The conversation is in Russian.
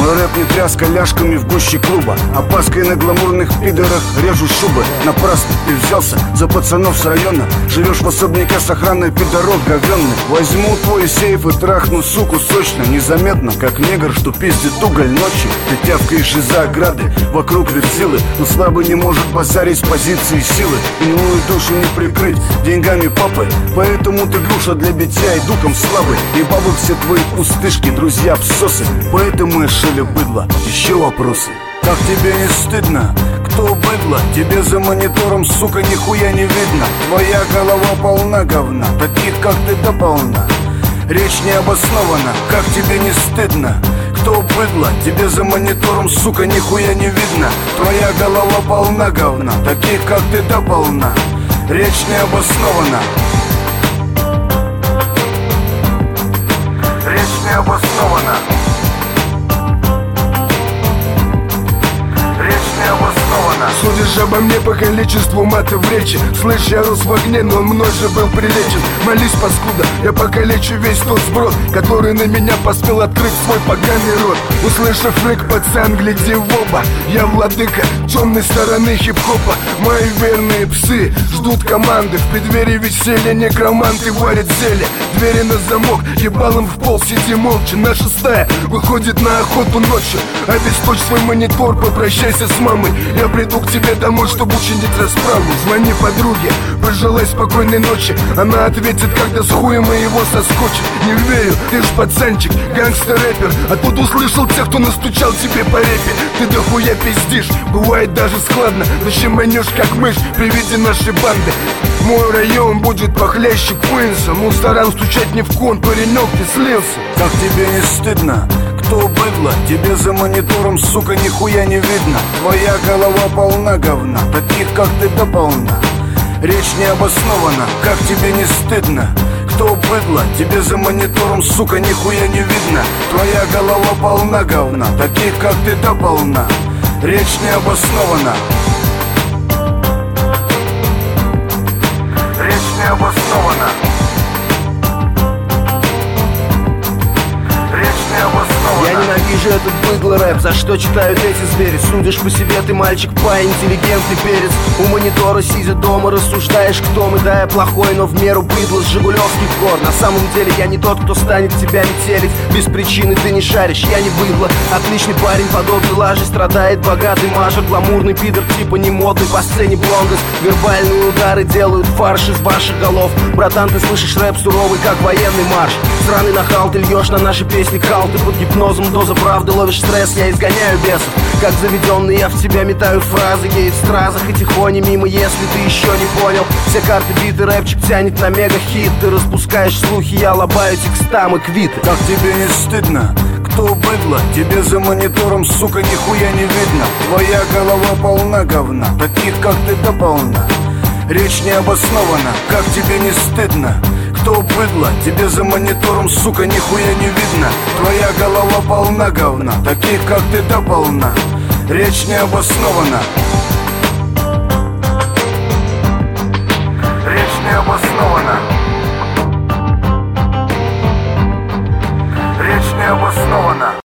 Мой рэп не тряска ляжками в гуще клуба, опаской на гламурных пидорах режу шубы. Напрасно ты взялся за пацанов с района. Живешь в особняке с охраной, пидорок говенный. Возьму твой сейф и трахну суку сочно, незаметно, как негр, что пиздит уголь ночью. Ты тявкаешь из-за ограды, вокруг версилы, но слабый не может базарить с позиции силы. Иную душу не прикрыть деньгами папы, поэтому ты груша для битья и духом слабый. И бабы все твои пустышки, друзья псосы, поэтому я шеля быдло. Еще вопросы? Как тебе не стыдно? Кто быдло? Тебе за монитором, сука, нихуя не видно. Твоя голова полна говна, таких как ты дополна. Речь не обоснована, как тебе не стыдно? Кто быдло? Тебе за монитором, сука, нихуя не видно. Твоя голова полна говна, таких как ты дополна. Речь не обоснована. Речь не обоснована. Судишь обо мне по количеству матов в речи. Слышь, я рос в огне, но он мной же был прилечен. Молись, паскуда, я покалечу весь тот сброд, который на меня посмел открыть свой поганый рот. Услышав рык, пацан, гляди в оба. Я владыка темной стороны хип-хопа. Мои верные псы ждут команды. В преддверии веселья некроманты варят зелье. Двери на замок, ебалом в пол, сиди молча. Наша стая выходит на охоту ночью. Обесточь свой монитор, попрощайся с мамой. Я приду к тебе домой, чтобы учинить расправу. Звони подруге, пожелай спокойной ночи. Она ответит, когда с хуем моего соскочит. Не верю, ты ж пацанчик, гангстер-рэпер. А тут услышал тех, кто настучал тебе по репе. Ты дохуя пиздишь, бывает даже складно. Зачем манешь как мышь при виде нашей банды? Мой район будет похлеще Куинса. Мусорам стучать ни в кон, паренек, ты слился. Как тебе не стыдно? Кто быдло? Тебе за монитором, сука, нихуя не видно. Твоя голова полна говна, таких как ты дополна. Речь не обоснована, как тебе не стыдно? Кто быдло? Тебе за монитором, сука, нихуя не видно. Твоя голова полна говна, таких как ты дополна. Речь не обоснована. Речь не обоснована. Я ненавижу этот быдло рэп, за что читают эти звери. Судишь по себе, ты мальчик, интеллигентный перец. У монитора сидя дома, рассуждаешь, кто мы. Да, я плохой, но в меру быдло с жигулевских гор. На самом деле я не тот, кто станет тебя метелить. Без причины ты не шаришь, я не быдло. Отличный парень, подобный лаже, страдает богатый мажор. Гламурный пидор, типа не модный, по сцене блондес. Вербальные удары делают фарш из ваших голов. Братан, ты слышишь рэп суровый, как военный марш. Сраный нахал, ты льешь на наши песни кал. Ты под гипнозом, доза правды, ловишь стресс, я изгоняю бесов. Как заведенный, я в тебя метаю фразы. Гей в стразах и тихоне мимо, если ты еще не понял. Все карты биты, рэпчик тянет на мега-хит. Ты распускаешь слухи, я лобаю текстам и квиты. Как тебе не стыдно? Кто быдло? Тебе за монитором, сука, нихуя не видно. Твоя голова полна говна, таких как ты дополна. Речь не обоснована, как тебе не стыдно? Кто быдло? Тебе за монитором, сука, нихуя не видно. Твоя голова полна говна, таких как ты дополна. Речь не обоснована.